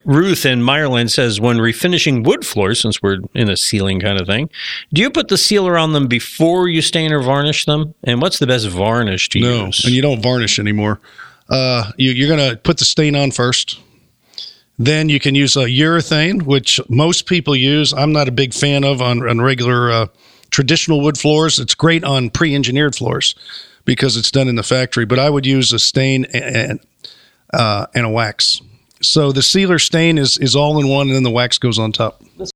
Ruth in Meyerland says, when refinishing wood floors, since we're in a sealing kind of thing, do you put the sealer on them before you stain or varnish them? And what's the best varnish to use? And you don't varnish anymore. You're going to put the stain on first. Then you can use a urethane, which most people use. I'm not a big fan of on regular traditional wood floors. It's great on pre-engineered floors because it's done in the factory. But I would use a stain and a wax. So the sealer stain is all in one, and then the wax goes on top.